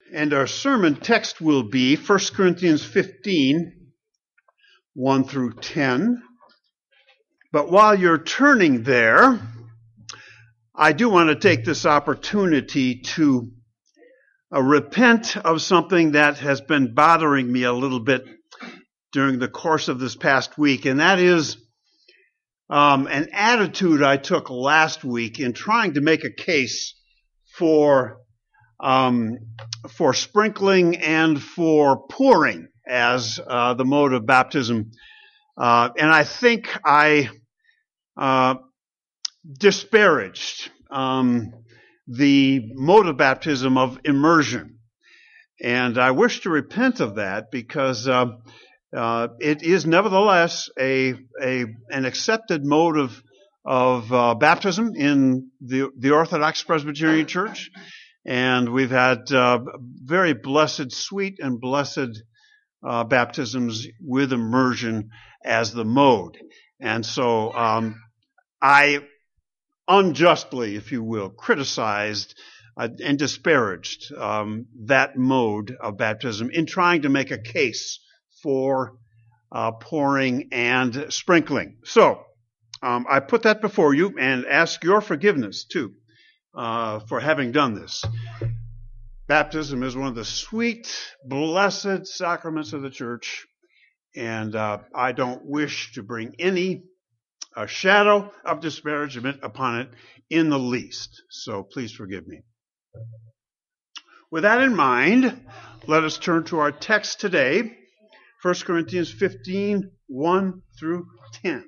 And our sermon text will be 1 Corinthians 15, 1 through 10. But while you're turning there, I do want to take this opportunity to repent of something that has been bothering me a little bit during the course of this past week, and that is an attitude I took last week in trying to make a case for sprinkling and for pouring as the mode of baptism. And I think I disparaged the mode of baptism of immersion. And I wish to repent of that because it is nevertheless an accepted mode of baptism in the Orthodox Presbyterian Church. And we've had very blessed, sweet and blessed baptisms with immersion as the mode. And so I unjustly, if you will, criticized and disparaged that mode of baptism in trying to make a case for pouring and sprinkling. So I put that before you and ask your forgiveness too for having done this. Baptism is one of the sweet, blessed sacraments of the church, and I don't wish to bring a shadow of disparagement upon it in the least. So please forgive me. With that in mind, let us turn to our text today, 1 Corinthians 15, 1 through 10.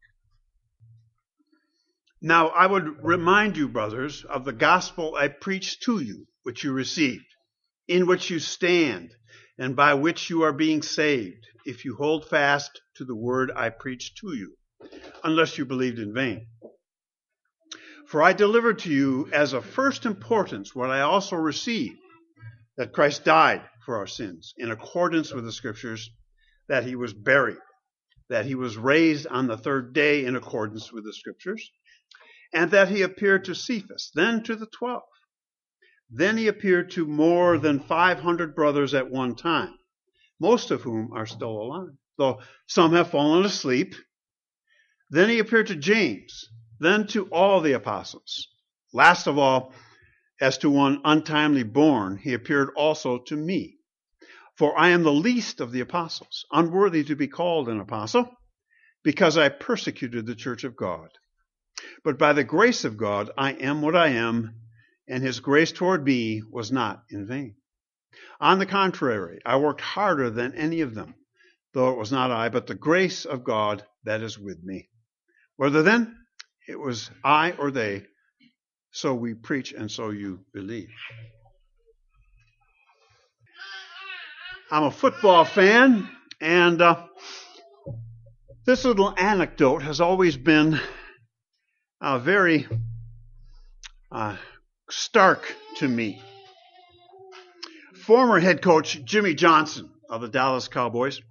Now, I would remind you, brothers, of the gospel I preached to you, which you received, in which you stand, and by which you are being saved, if you hold fast to the word I preached to you, unless you believed in vain. For I delivered to you as of first importance what I also received, that Christ died for our sins, in accordance with the Scriptures, that he was buried, that he was raised on the third day in accordance with the Scriptures, and that he appeared to Cephas, then to the 12. Then he appeared to more than 500 brothers at one time, most of whom are still alive, though some have fallen asleep. Then he appeared to James, then to all the apostles. Last of all, as to one untimely born, he appeared also to me. For I am the least of the apostles, unworthy to be called an apostle, because I persecuted the church of God. But by the grace of God, I am what I am, and his grace toward me was not in vain. On the contrary, I worked harder than any of them, though it was not I, but the grace of God that is with me. Whether then it was I or they, so we preach and so you believe. I'm a football fan, and this little anecdote has always been very stark to me. Former head coach Jimmy Johnson of the Dallas Cowboys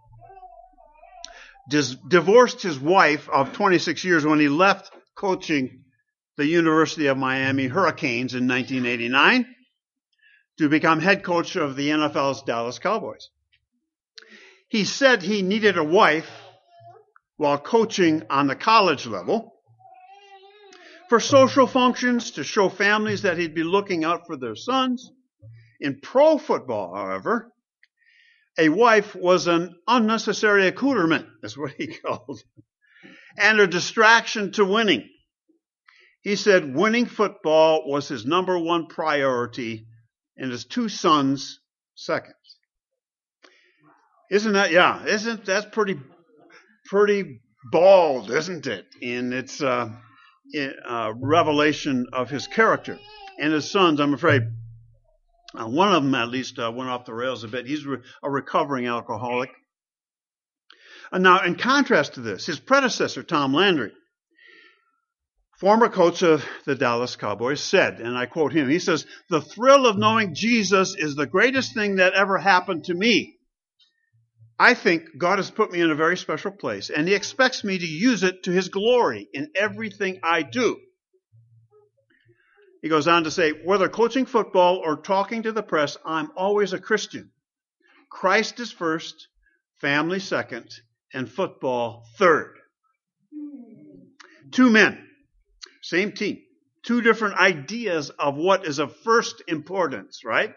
divorced his wife of 26 years when he left coaching the University of Miami Hurricanes in 1989 to become head coach of the NFL's Dallas Cowboys. He said he needed a wife while coaching on the college level for social functions, to show families that he'd be looking out for their sons. In pro football, however, a wife was an unnecessary accoutrement, is what he called it, and a distraction to winning. He said winning football was his number one priority and his two sons second. Isn't that pretty bald, isn't it, in its revelation of his character. And his sons, I'm afraid, one of them at least went off the rails a bit. He's a recovering alcoholic. And now, in contrast to this, his predecessor, Tom Landry, former coach of the Dallas Cowboys, said, and I quote him, he says, "The thrill of knowing Jesus is the greatest thing that ever happened to me. I think God has put me in a very special place, and he expects me to use it to his glory in everything I do." He goes on to say, whether coaching football or talking to the press, I'm always a Christian. Christ is first, family second, and football third. Two men, same team, two different ideas of what is of first importance, right?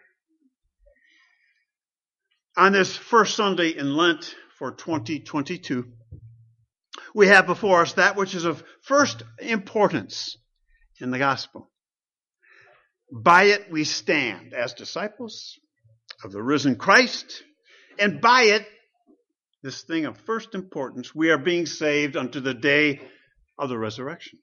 On this first Sunday in Lent for 2022, we have before us that which is of first importance in the gospel. By it we stand as disciples of the risen Christ, and by it, this thing of first importance, we are being saved unto the day of the resurrection.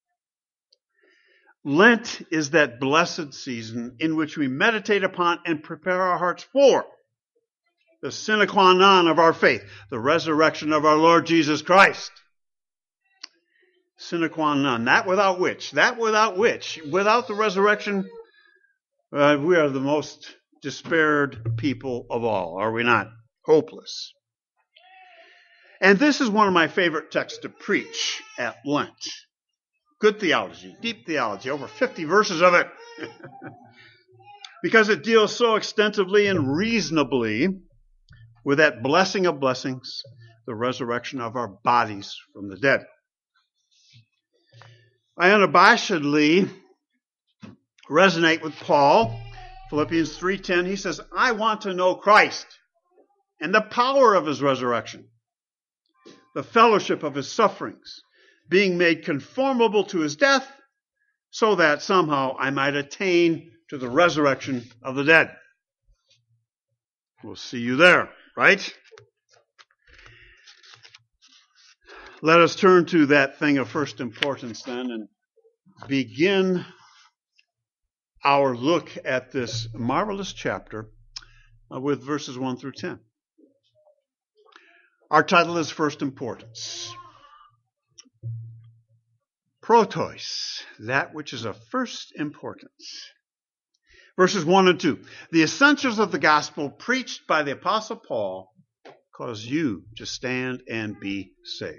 Lent is that blessed season in which we meditate upon and prepare our hearts for the sine qua non of our faith, the resurrection of our Lord Jesus Christ. Sine qua non, without which, without the resurrection, we are the most despaired people of all, are we not? Hopeless. And this is one of my favorite texts to preach at Lent. Good theology, deep theology, over 50 verses of it. Because it deals so extensively and reasonably with that blessing of blessings, the resurrection of our bodies from the dead. I unabashedly resonate with Paul. Philippians 3:10, he says, I want to know Christ and the power of his resurrection, the fellowship of his sufferings, being made conformable to his death, so that somehow I might attain to the resurrection of the dead. We'll see you there, right? Let us turn to that thing of first importance then and begin our look at this marvelous chapter with verses 1 through 10. Our title is First Importance. Protos, that which is of first importance. Verses 1 and 2. The essentials of the gospel preached by the Apostle Paul cause you to stand and be saved.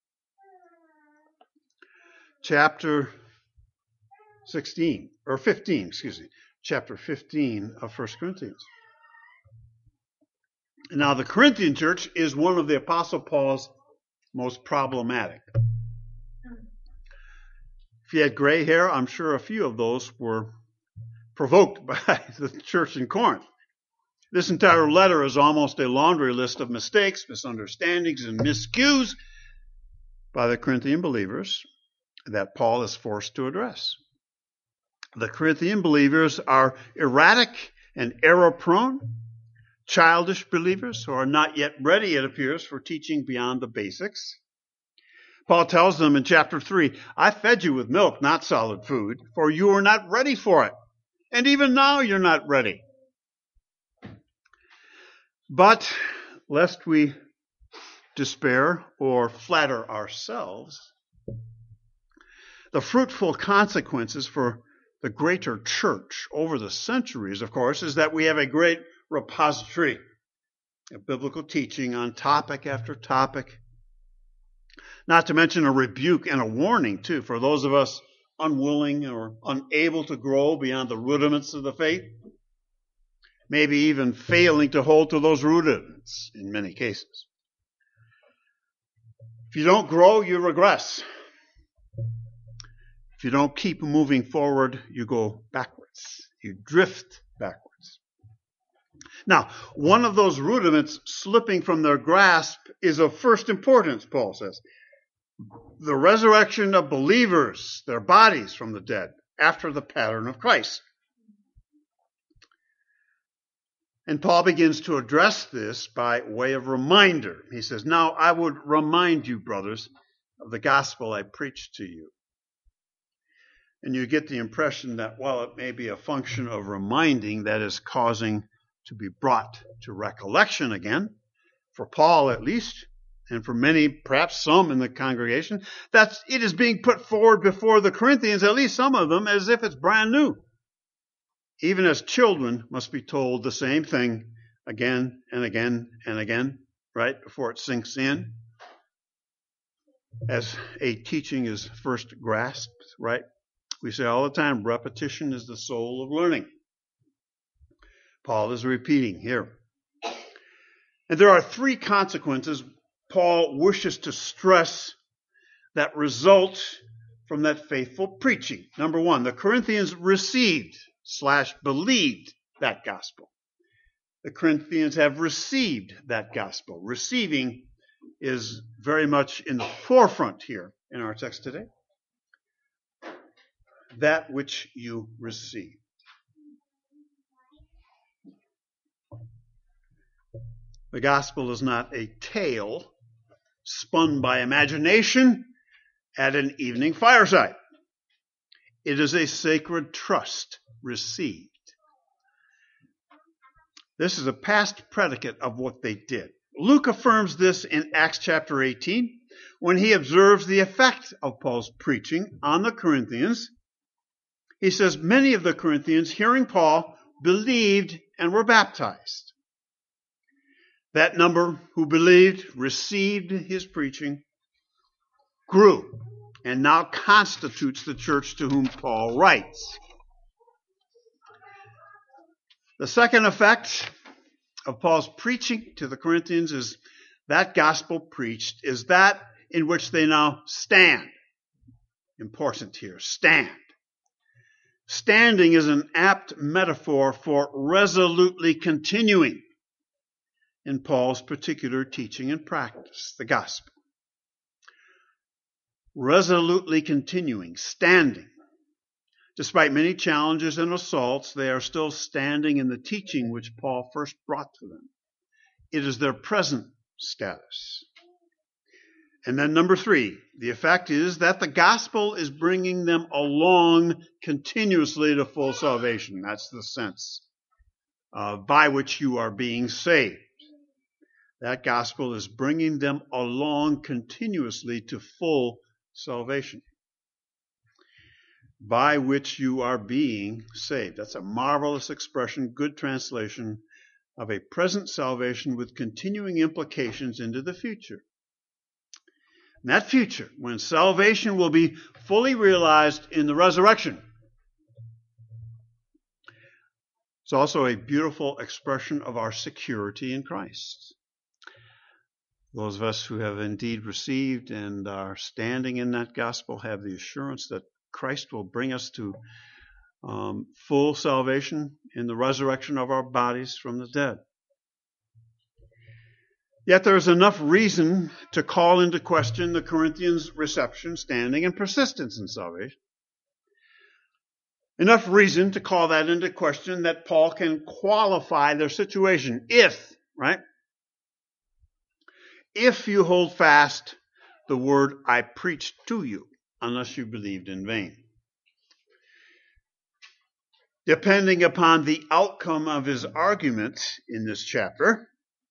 Chapter 15, chapter 15 of 1 Corinthians. Now, the Corinthian church is one of the Apostle Paul's most problematic. If you had gray hair, I'm sure a few of those were provoked by the church in Corinth. This entire letter is almost a laundry list of mistakes, misunderstandings, and miscues by the Corinthian believers that Paul is forced to address. The Corinthian believers are erratic and error-prone, childish believers who are not yet ready, it appears, for teaching beyond the basics. Paul tells them in chapter 3, I fed you with milk, not solid food, for you are not ready for it. And even now you're not ready. But lest we despair or flatter ourselves, the fruitful consequences for the greater church over the centuries, of course, is that we have a great repository of biblical teaching on topic after topic. Not to mention a rebuke and a warning, too, for those of us unwilling or unable to grow beyond the rudiments of the faith. Maybe even failing to hold to those rudiments in many cases. If you don't grow, you regress. If you don't keep moving forward, you go backwards. You drift backwards. Now, one of those rudiments slipping from their grasp is of first importance, Paul says. The resurrection of believers, their bodies from the dead, after the pattern of Christ. And Paul begins to address this by way of reminder. He says, now I would remind you, brothers, of the gospel I preached to you. And you get the impression that while it may be a function of reminding that is causing to be brought to recollection again, for Paul at least, and for many, perhaps some in the congregation, that it is being put forward before the Corinthians, at least some of them, as if it's brand new. Even as children must be told the same thing again and again and again, right, before it sinks in, as a teaching is first grasped, right? We say all the time, repetition is the soul of learning. Paul is repeating here. And there are three consequences Paul wishes to stress that result from that faithful preaching. Number one, the Corinthians received/believed that gospel. The Corinthians have received that gospel. Receiving is very much in the forefront here in our text today. That which you receive. The gospel is not a tale spun by imagination at an evening fireside. It is a sacred trust received. This is a past predicate of what they did. Luke affirms this in Acts chapter 18 when he observes the effect of Paul's preaching on the Corinthians. He says, many of the Corinthians, hearing Paul, believed and were baptized. That number who believed, received his preaching, grew, and now constitutes the church to whom Paul writes. The second effect of Paul's preaching to the Corinthians is that gospel preached is that in which they now stand. Important here, stand. Standing is an apt metaphor for resolutely continuing in Paul's particular teaching and practice, the gospel. Resolutely continuing, standing. Despite many challenges and assaults, they are still standing in the teaching which Paul first brought to them. It is their present status. And then number three, the effect is that the gospel is bringing them along continuously to full salvation. That's the sense by which you are being saved. That gospel is bringing them along continuously to full salvation. By which you are being saved. That's a marvelous expression, good translation of a present salvation with continuing implications into the future. And that future, when salvation will be fully realized in the resurrection. It's also a beautiful expression of our security in Christ. Those of us who have indeed received and are standing in that gospel have the assurance that Christ will bring us to full salvation in the resurrection of our bodies from the dead. Yet there is enough reason to call into question the Corinthians' reception, standing, and persistence in salvation. Enough reason to call that into question that Paul can qualify their situation if you hold fast the word I preached to you, unless you believed in vain. Depending upon the outcome of his argument in this chapter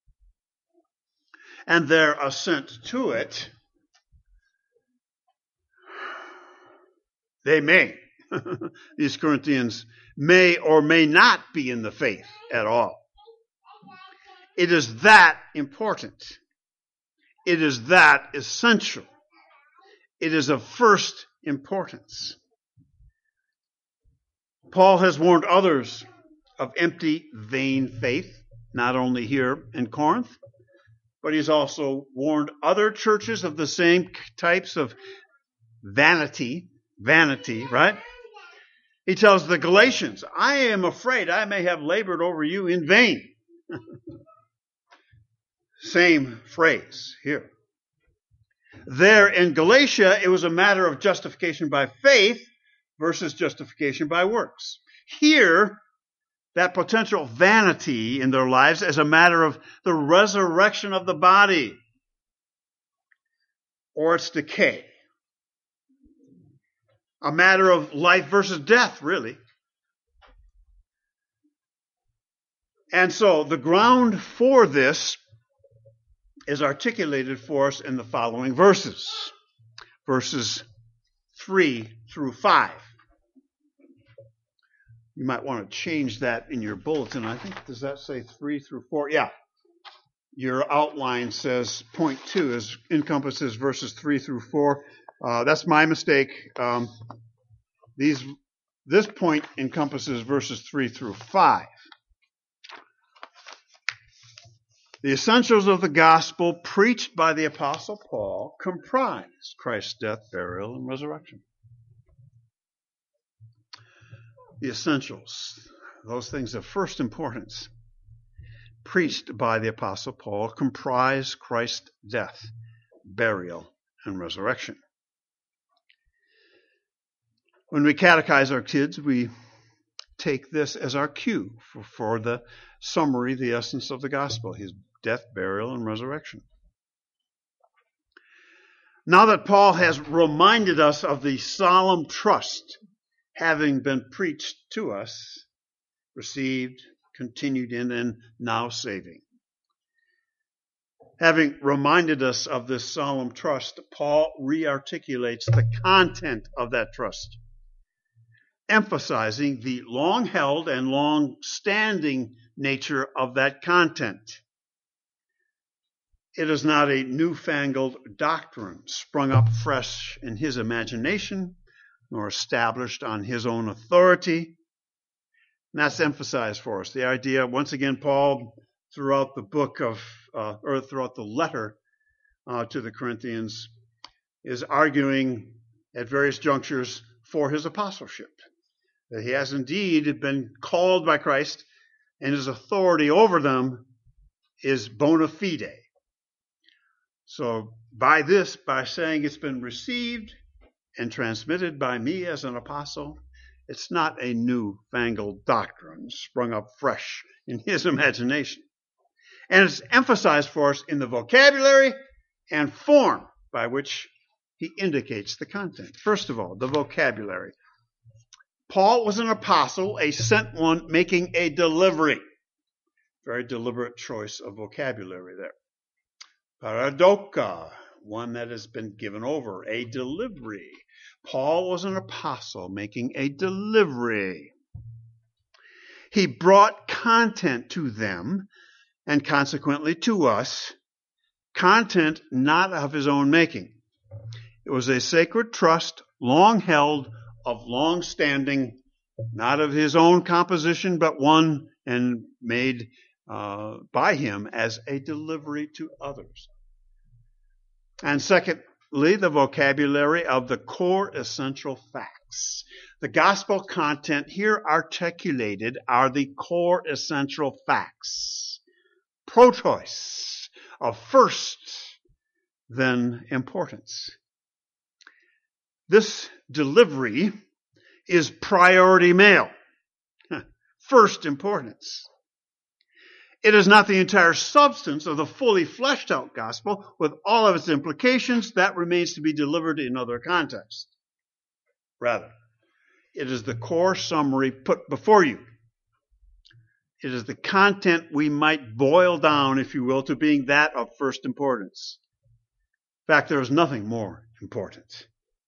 and their assent to it, these Corinthians may or may not be in the faith at all. It is that important. It is that essential. It is of first importance. Paul has warned others of empty, vain faith, not only here in Corinth, but he's also warned other churches of the same types of vanity, right? He tells the Galatians, I am afraid I may have labored over you in vain. Same phrase here. There in Galatia, it was a matter of justification by faith versus justification by works. Here, that potential vanity in their lives is a matter of the resurrection of the body or its decay. A matter of life versus death, really. And so the ground for this is articulated for us in the following verses. Verses 3 through 5. You might want to change that in your bulletin. I think, does that say 3 through 4? Yeah. Your outline says point 2 encompasses verses 3 through 4. That's my mistake. This point encompasses verses 3 through 5. The essentials of the gospel preached by the Apostle Paul comprise Christ's death, burial, and resurrection. The essentials, those things of first importance, preached by the Apostle Paul comprise Christ's death, burial, and resurrection. When we catechize our kids, we take this as our cue for the summary, the essence of the gospel, his death, burial, and resurrection. Now that Paul has reminded us of the solemn trust having been preached to us, received, continued in, and now saving. Having reminded us of this solemn trust, Paul rearticulates the content of that trust, emphasizing the long-held and long-standing nature of that content. It is not a newfangled doctrine sprung up fresh in his imagination, nor established on his own authority. And that's emphasized for us. The idea, once again, Paul, throughout the book of, or throughout the letter to the Corinthians, is arguing at various junctures for his apostleship. That he has indeed been called by Christ, and his authority over them is bona fide. So by saying it's been received and transmitted by me as an apostle, it's not a newfangled doctrine sprung up fresh in his imagination. And it's emphasized for us in the vocabulary and form by which he indicates the content. First of all, the vocabulary. Paul was an apostle, a sent one, making a delivery. Very deliberate choice of vocabulary there. Paradoka, one that has been given over, a delivery. Paul was an apostle making a delivery. He brought content to them, and consequently to us, content not of his own making. It was a sacred trust, long held, of long standing, not of his own composition, but one and made by him as a delivery to others. And secondly, the vocabulary of the core essential facts. The gospel content here articulated are the core essential facts. Protos, of first, then importance. This delivery is priority mail. First importance. It is not the entire substance of the fully fleshed out gospel with all of its implications. That remains to be delivered in other contexts. Rather, it is the core summary put before you. It is the content we might boil down, if you will, to being that of first importance. In fact, there is nothing more important.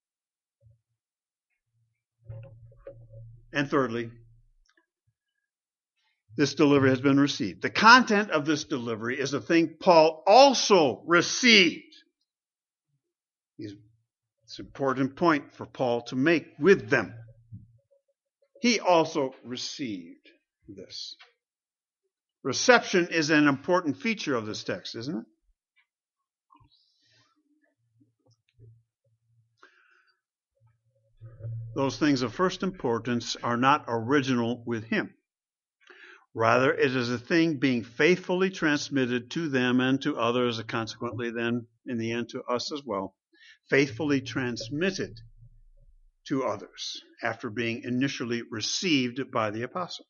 And thirdly, this delivery has been received. The content of this delivery is a thing Paul also received. It's an important point for Paul to make with them. He also received this. Reception is an important feature of this text, isn't it? Those things of first importance are not original with him. Rather, it is a thing being faithfully transmitted to them and to others, and consequently then, in the end, to us as well. Faithfully transmitted to others after being initially received by the apostle.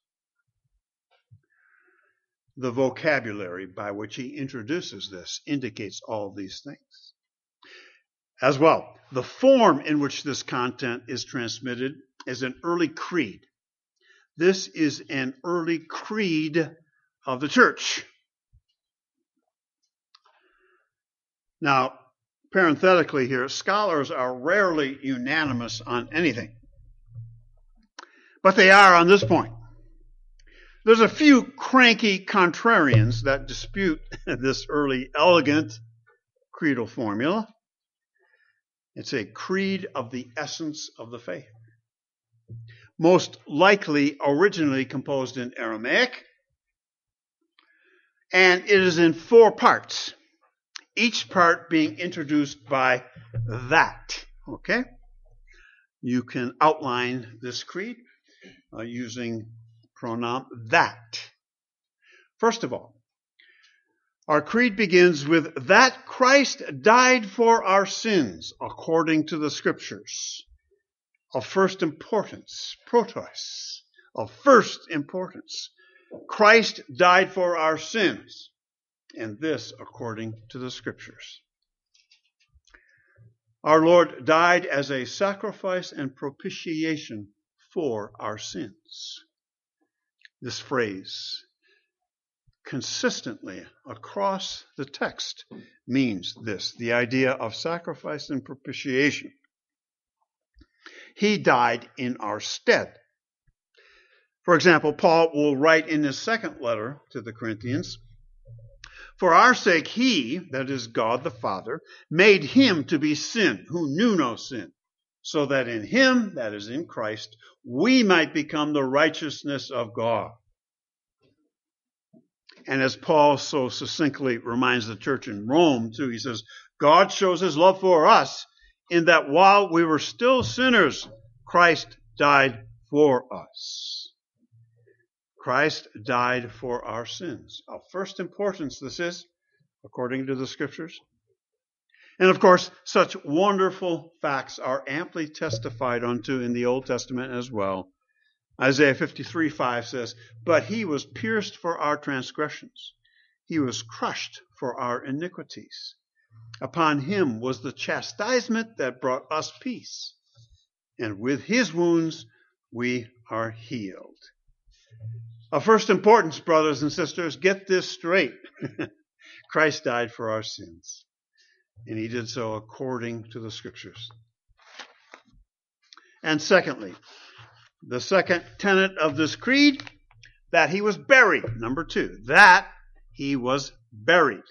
The vocabulary by which he introduces this indicates all these things. As well, the form in which this content is transmitted is an early creed. This is an early creed of the church. Now, parenthetically here, scholars are rarely unanimous on anything. But they are on this point. There's a few cranky contrarians that dispute this early elegant creedal formula. It's a creed of the essence of the faith. most likely originally composed in Aramaic, and it is in 4 parts, each part being introduced by that. Okay? You can outline this creed using pronoun that. First of all, our creed begins with that Christ died for our sins according to the Scriptures. Of first importance, protos, of first importance. Christ died for our sins, and this according to the Scriptures. Our Lord died as a sacrifice and propitiation for our sins. This phrase, consistently across the text, means this, the idea of sacrifice and propitiation. He died in our stead. For example, Paul will write in his second letter to the Corinthians, for our sake he, that is God the Father, made him to be sin who knew no sin, so that in him, that is in Christ, we might become the righteousness of God. And as Paul so succinctly reminds the church in Rome too, he says, God shows his love for us in that while we were still sinners, Christ died for us. Christ died for our sins. Of first importance this is, according to the Scriptures. And of course, such wonderful facts are amply testified unto in the Old Testament as well. Isaiah 53:5 says, but he was pierced for our transgressions. He was crushed for our iniquities. Upon him was the chastisement that brought us peace. And with his wounds we are healed. Of first importance, brothers and sisters, get this straight. Christ died for our sins. And he did so according to the Scriptures. And secondly, the second tenet of this creed, that he was buried. Number 2, that he was buried.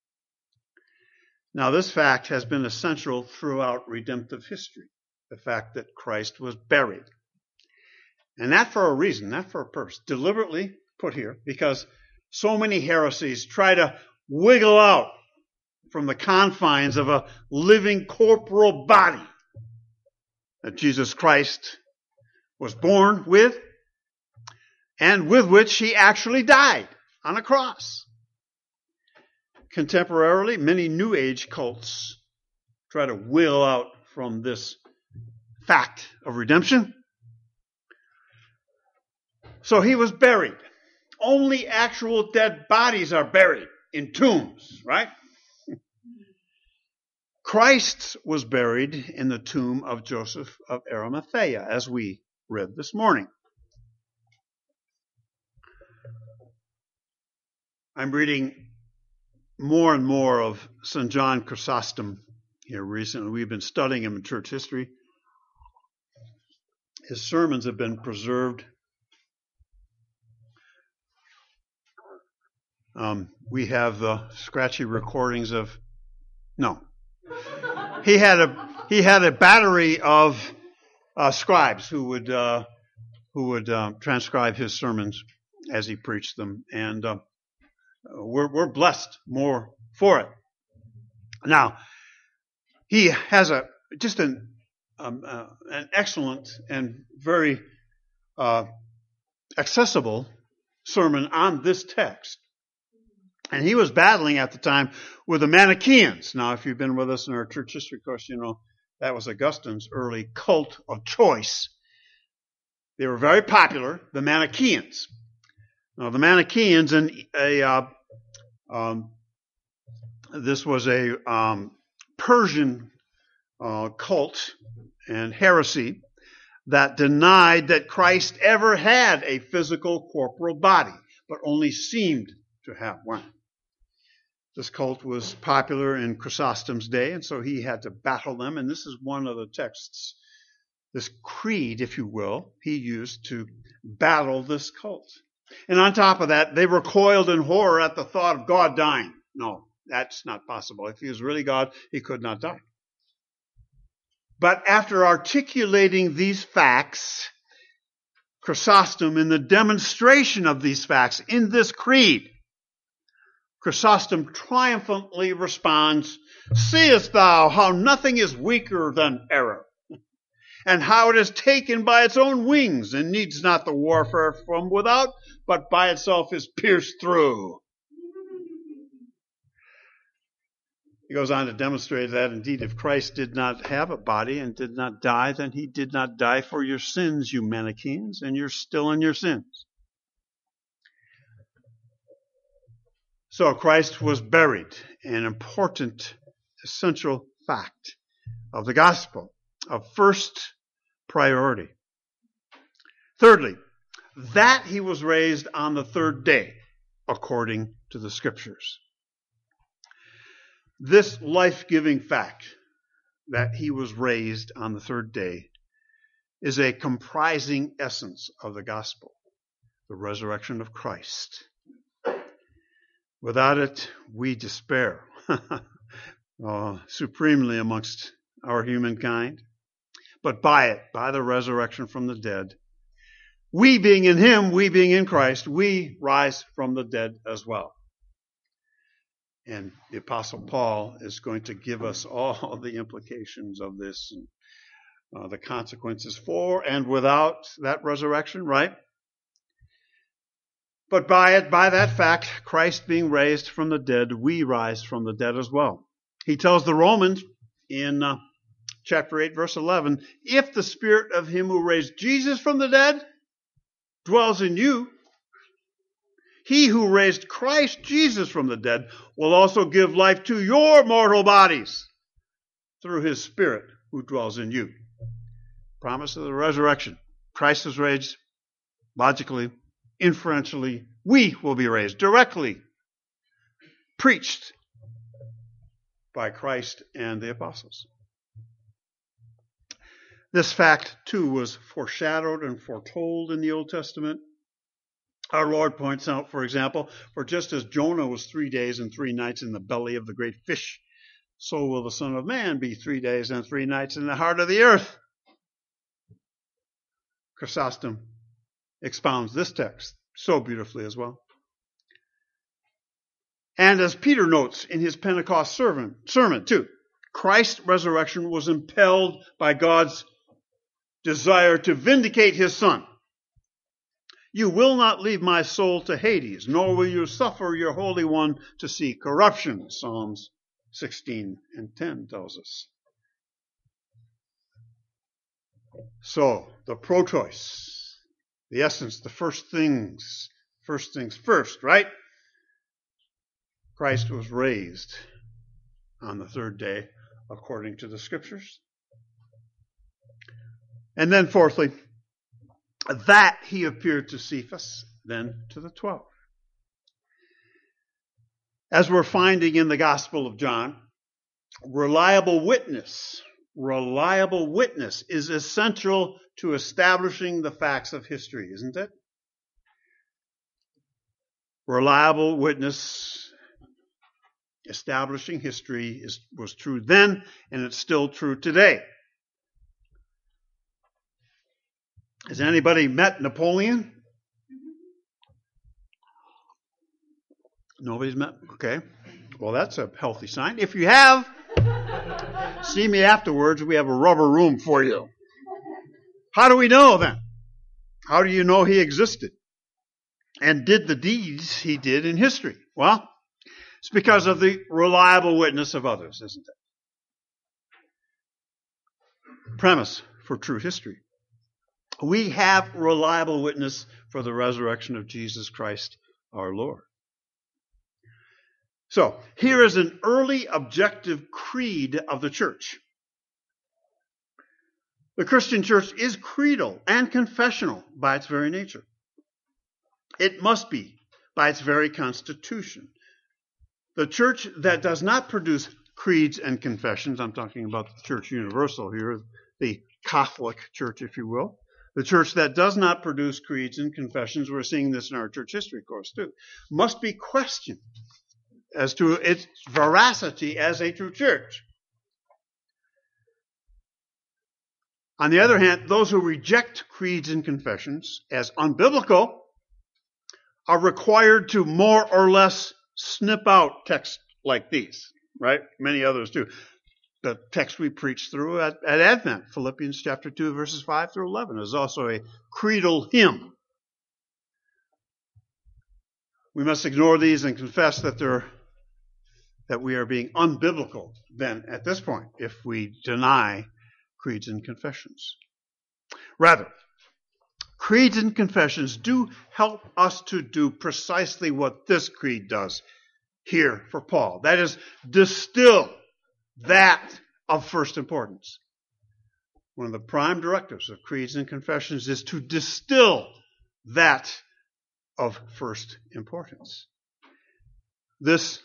Now, this fact has been essential throughout redemptive history, the fact that Christ was buried. And not for a reason, not for a purpose, deliberately put here, because so many heresies try to wiggle out from the confines of a living corporal body that Jesus Christ was born with, and with which he actually died on a cross. Contemporarily, many New Age cults try to wiggle out from this fact of redemption. So he was buried. Only actual dead bodies are buried in tombs, right? Christ was buried in the tomb of Joseph of Arimathea, as we read this morning. I'm reading more and more of St. John Chrysostom here recently. We've been studying him in church history. His sermons have been preserved. We have scratchy recordings of... No. He had a battery of scribes who would transcribe his sermons as he preached them, and we're blessed more for it. Now, he has just an excellent and very accessible sermon on this text. And he was battling at the time with the Manichaeans. Now, if you've been with us in our church history course, you know that was Augustine's early cult of choice. They were very popular, the Manichaeans. Now, the Manichaeans, this was a Persian cult and heresy that denied that Christ ever had a physical corporal body, but only seemed to have one. This cult was popular in Chrysostom's day, and so he had to battle them. And this is one of the texts, this creed, if you will, he used to battle this cult. And on top of that, they recoiled in horror at the thought of God dying. No, that's not possible. If he was really God, he could not die. But after articulating these facts, Chrysostom, in the demonstration of these facts in this creed, Chrysostom triumphantly responds, "Seest thou how nothing is weaker than error, and how it is taken by its own wings, and needs not the warfare from without, but by itself is pierced through." He goes on to demonstrate that indeed if Christ did not have a body and did not die, then he did not die for your sins, you Manichaeans, and you're still in your sins. So Christ was buried, an important, essential fact of the gospel, of first priority. Thirdly, that he was raised on the third day, according to the Scriptures. This life-giving fact that he was raised on the third day is a comprising essence of the gospel, the resurrection of Christ. Without it, we despair supremely amongst our humankind. But by it, by the resurrection from the dead, we being in him, we being in Christ, we rise from the dead as well. And the Apostle Paul is going to give us all the implications of this and the consequences for and without that resurrection, right? But by it, by that fact, Christ being raised from the dead, we rise from the dead as well. He tells the Romans in chapter 8, verse 11, if the spirit of him who raised Jesus from the dead dwells in you, he who raised Christ Jesus from the dead will also give life to your mortal bodies through his Spirit who dwells in you. Promise of the resurrection. Christ is raised logically, inferentially. We will be raised directly, preached by Christ and the apostles. This fact, too, was foreshadowed and foretold in the Old Testament. Our Lord points out, for example, for just as Jonah was 3 days and 3 nights in the belly of the great fish, so will the Son of Man be 3 days and 3 nights in the heart of the earth. Chrysostom expounds this text so beautifully as well. And as Peter notes in his Pentecost sermon too, Christ's resurrection was impelled by God's desire to vindicate his Son. You will not leave my soul to Hades, nor will you suffer your Holy One to see corruption, Psalms 16 and 10 tells us. So, the protos, the essence, the first things first, right? Christ was raised on the third day, according to the Scriptures. And then fourthly, that he appeared to Cephas, then to the 12. As we're finding in the Gospel of John, reliable witness is essential to establishing the facts of history, isn't it? Reliable witness establishing history was true then, and it's still true today. Has anybody met Napoleon? Nobody's met? Okay. Well, that's a healthy sign. If you have, see me afterwards. We have a rubber room for you. How do we know then? How do you know he existed and did the deeds he did in history? Well, it's because of the reliable witness of others, isn't it? Premise for true history. We have reliable witness for the resurrection of Jesus Christ, our Lord. So, here is an early objective creed of the church. The Christian church is creedal and confessional by its very nature. It must be by its very constitution. The church that does not produce creeds and confessions, I'm talking about the Church Universal here, the Catholic Church, if you will. The church that does not produce creeds and confessions, we're seeing this in our church history course too, must be questioned as to its veracity as a true church. On the other hand, those who reject creeds and confessions as unbiblical are required to more or less snip out texts like these, right? Many others do. The text we preach through at Advent, Philippians chapter 2, verses 5 through 11, is also a creedal hymn. We must ignore these and confess that we are being unbiblical then at this point if we deny creeds and confessions. Rather, creeds and confessions do help us to do precisely what this creed does here for Paul. That is, distill that of first importance. One of the prime directives of creeds and confessions is to distill that of first importance. This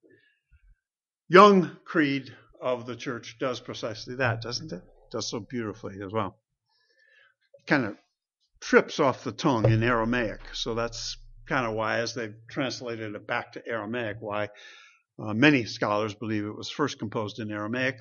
young creed of the church does precisely that, doesn't it? It does so beautifully as well. Kind of trips off the tongue in Aramaic, so that's kind of why, as they've translated it back to Aramaic, why many scholars believe it was first composed in Aramaic.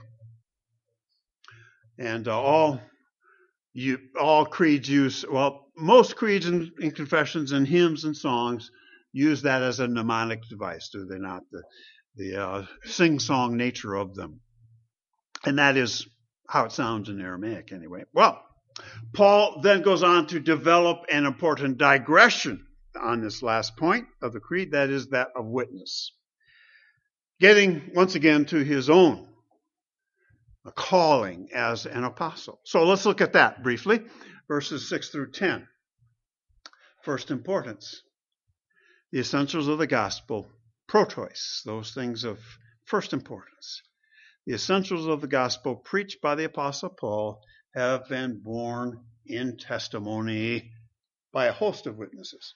And all creeds use, most creeds and confessions and hymns and songs use that as a mnemonic device, do they not? The sing-song nature of them. And that is how it sounds in Aramaic anyway. Well, Paul then goes on to develop an important digression on this last point of the creed, that is that of witness. Getting once again to his own calling as an apostle. So let's look at that briefly. Verses 6 through 10. First importance. The essentials of the gospel, protois, those things of first importance. The essentials of the gospel preached by the apostle Paul have been borne in testimony by a host of witnesses.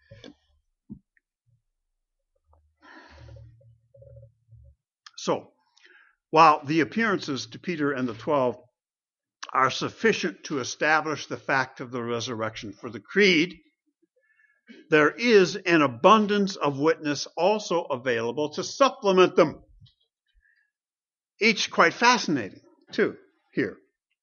So, while the appearances to Peter and the 12 are sufficient to establish the fact of the resurrection for the creed, there is an abundance of witness also available to supplement them. Each quite fascinating, too, here.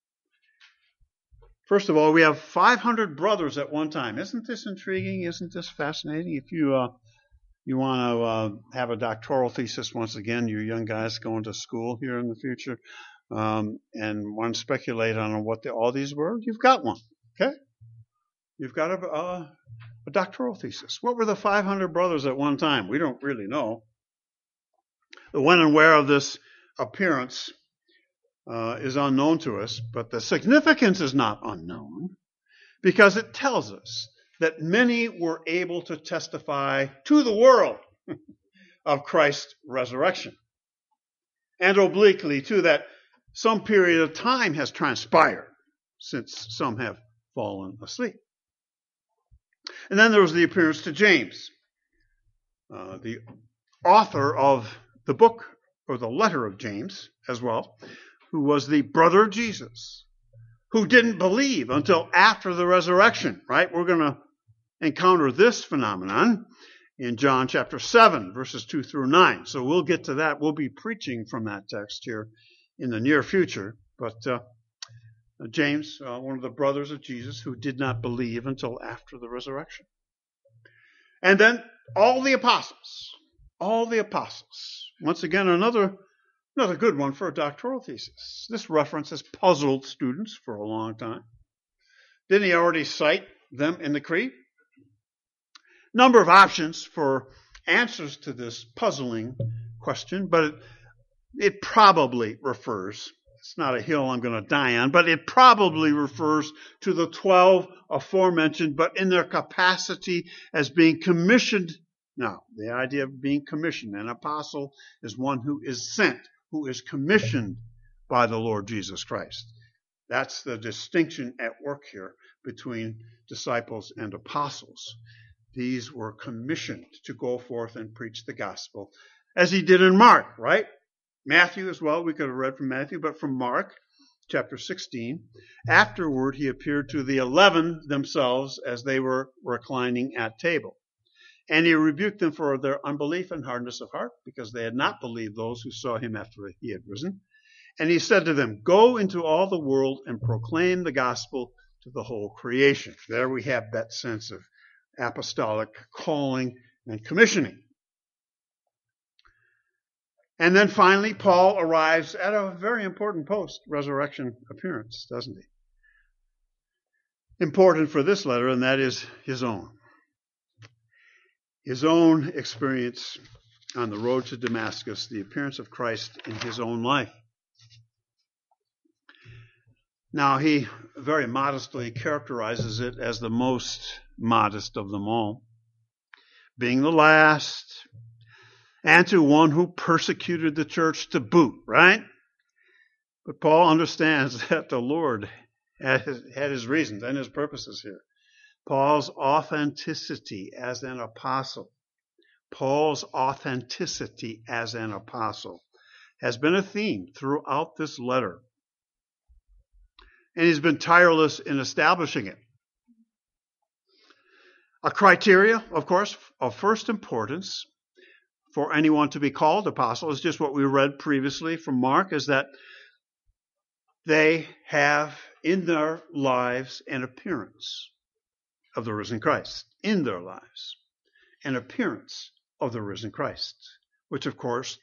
First of all, we have 500 brothers at one time. Isn't this intriguing? Isn't this fascinating? If you want to have a doctoral thesis once again, you young guys going to school here in the future, and want to speculate on what all these were, you've got one, okay? You've got a doctoral thesis. What were the 500 brothers at one time? We don't really know. The when and where of this appearance is unknown to us, but the significance is not unknown because it tells us that many were able to testify to the world of Christ's resurrection. And obliquely, too, that some period of time has transpired since some have fallen asleep. And then there was the appearance to James, the author of the book, or the letter of James as well, who was the brother of Jesus, who didn't believe until after the resurrection, right? We're going to encounter this phenomenon in John chapter 7, verses 2 through 9. So we'll get to that. We'll be preaching from that text here in the near future. But James, one of the brothers of Jesus, who did not believe until after the resurrection. And then all the apostles. Once again, another good one for a doctoral thesis. This reference has puzzled students for a long time. Didn't he already cite them in the creed? Number of options for answers to this puzzling question, but it probably refers, it's not a hill I'm going to die on, but it probably refers to the 12 aforementioned, but in their capacity as being commissioned. Now, the idea of being commissioned, an apostle is one who is sent, who is commissioned by the Lord Jesus Christ. That's the distinction at work here between disciples and apostles. These were commissioned to go forth and preach the gospel, as he did in Mark, right? Matthew as well, we could have read from Matthew, but from Mark, chapter 16. Afterward, he appeared to the 11 themselves as they were reclining at table. And he rebuked them for their unbelief and hardness of heart, because they had not believed those who saw him after he had risen. And he said to them, "Go into all the world and proclaim the gospel to the whole creation." There we have that sense of apostolic calling and commissioning. And then finally, Paul arrives at a very important post-resurrection appearance, doesn't he? Important for this letter, and that is his own. His own experience on the road to Damascus, the appearance of Christ in his own life. Now, he very modestly characterizes it as the most modest of them all, being the last, and to one who persecuted the church to boot, right? But Paul understands that the Lord had his reasons and his purposes here. Paul's authenticity as an apostle, has been a theme throughout this letter. And he's been tireless in establishing it. A criteria, of course, of first importance for anyone to be called apostle is just what we read previously from Mark, is that they have in their lives an appearance of the risen Christ. In their lives, an appearance of the risen Christ, which of course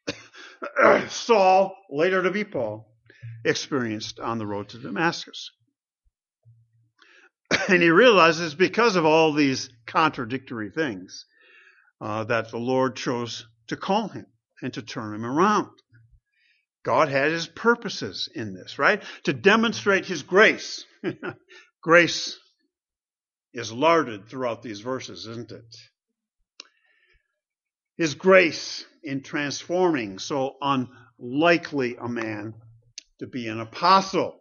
Saul, later to be Paul, experienced on the road to Damascus. And he realizes because of all these contradictory things that the Lord chose to call him and to turn him around. God had his purposes in this, right? To demonstrate his grace. Grace is larded throughout these verses, isn't it? His grace in transforming so unlikely a man to be an apostle.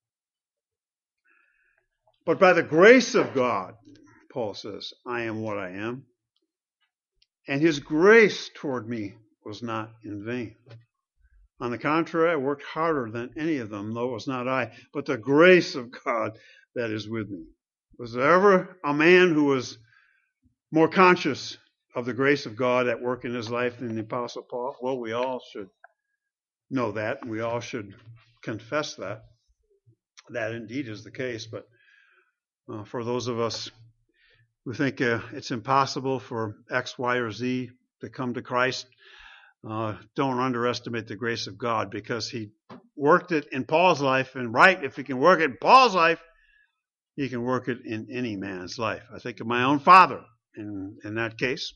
But by the grace of God, Paul says, I am what I am. And his grace toward me was not in vain. On the contrary, I worked harder than any of them, though it was not I, but the grace of God that is with me. Was there ever a man who was more conscious of the grace of God at work in his life than the Apostle Paul? Well, we all should know that. We all should confess that. That indeed is the case. But for those of us who think it's impossible for X, Y, or Z to come to Christ, don't underestimate the grace of God, because he worked it in Paul's life. And right, if he can work it in Paul's life, he can work it in any man's life. I think of my own father in that case.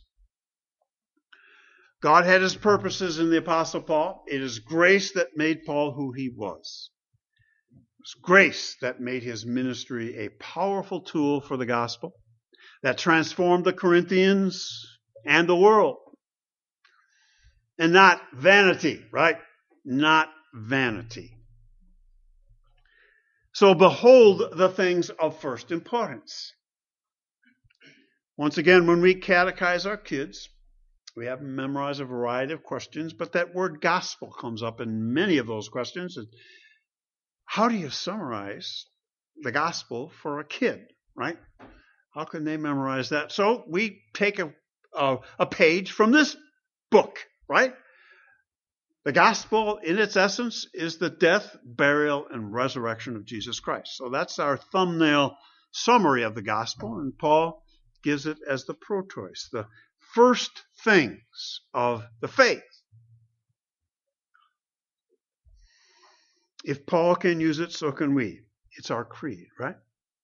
God had his purposes in the Apostle Paul. It is grace that made Paul who he was. It was grace that made his ministry a powerful tool for the gospel, that transformed the Corinthians and the world. And not vanity, right? Not vanity. So behold the things of first importance. Once again, when we catechize our kids, we have them memorize a variety of questions, but that word gospel comes up in many of those questions. How do you summarize the gospel for a kid, right? How can they memorize that? So we take a page from this book, right? The gospel, in its essence, is the death, burial, and resurrection of Jesus Christ. So that's our thumbnail summary of the gospel, and Paul gives it as the protois, the first things of the faith. If Paul can use it, so can we. It's our creed, right?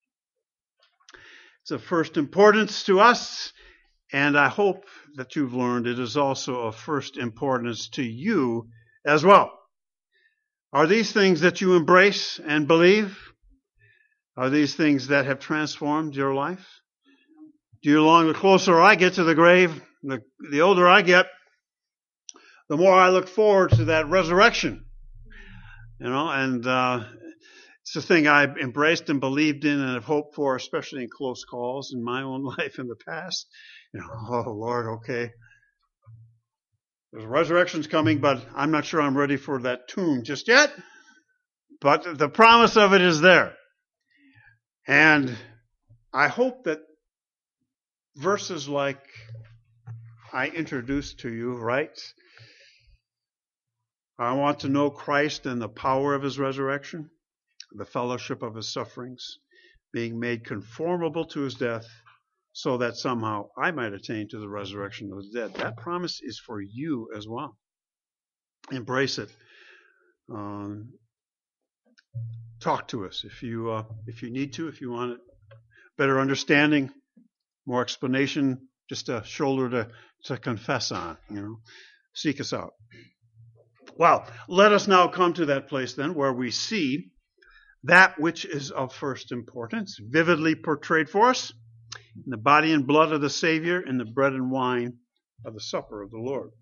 It's of first importance to us, and I hope that you've learned it is also of first importance to you as well. Are these things that you embrace and believe? Are these things that have transformed your life? Do you long, the closer I get to the grave, the older I get, the more I look forward to that resurrection. And it's a thing I've embraced and believed in and have hoped for, especially in close calls in my own life in the past. Oh Lord, okay. There's resurrection's coming, but I'm not sure I'm ready for that tomb just yet. But the promise of it is there. And I hope that verses like I introduced to you, right? I want to know Christ and the power of his resurrection, the fellowship of his sufferings, being made conformable to his death, so that somehow I might attain to the resurrection of the dead. That promise is for you as well. Embrace it. Talk to us if you need to, if you want better understanding, more explanation, just a shoulder to confess on. Seek us out. Well, let us now come to that place then where we see that which is of first importance, vividly portrayed for us in the body and blood of the Savior and the bread and wine of the supper of the Lord.